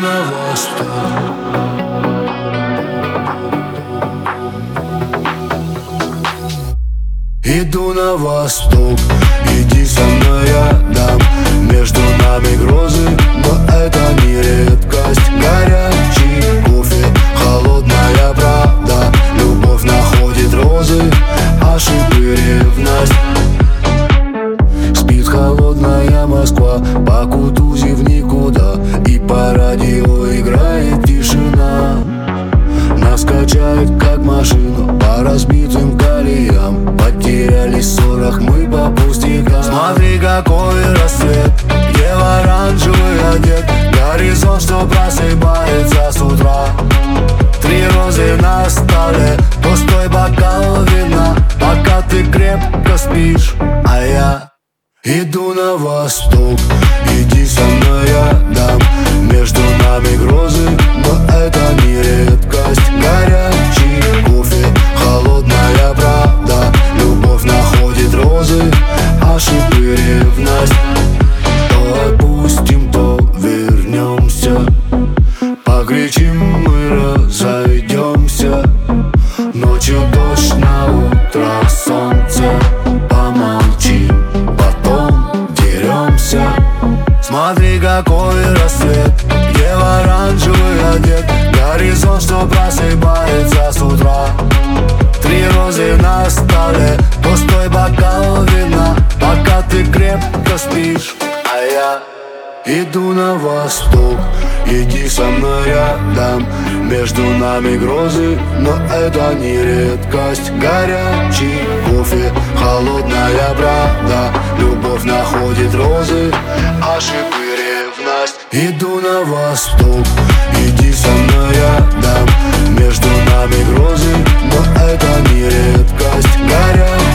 на восток. Иду на восток, иди со мной рядом. Между нами грозы, но это не редкость. Горячий кофе, холодная правда. Любовь находит розы, ошибы ревность. Спит холодная Москва, по Кутузе в никуда. И по радио играет тишина. Нас качает как машину по разбитым колеям. Потерялись в ссорах мы по пустякам. Смотри, какой рассвет, где в оранжевый одет. Горизонт, что просыпается с утра. 3 розы на столе, пустой бокал вина. Пока ты крепко спишь, а я иду на восток. Иди со мной рядом. Между нами грозы, но это не редкость. Горячий кофе, холодная правда. Любовь находит розы, ошибы ревность. То отпустим, то вернемся. Покричим, мы разойдемся. Ночью дождь, на утро солнце. Помолчим, потом деремся. Смотри, какой рассвет, где в оранжевый одет. Горизонт, что просыпается с утра. 3 розы на столе, пустой бокал вина. Пока ты крепко спишь, а я иду на восток. Иди со мной рядом. Между нами грозы, но это не редкость. Горячий кофе, холодная правда. Любовь находит розы, ошибы ревность. Иду на восток, иди со мной рядом. Между нами грозы, но это не редкость. Горячий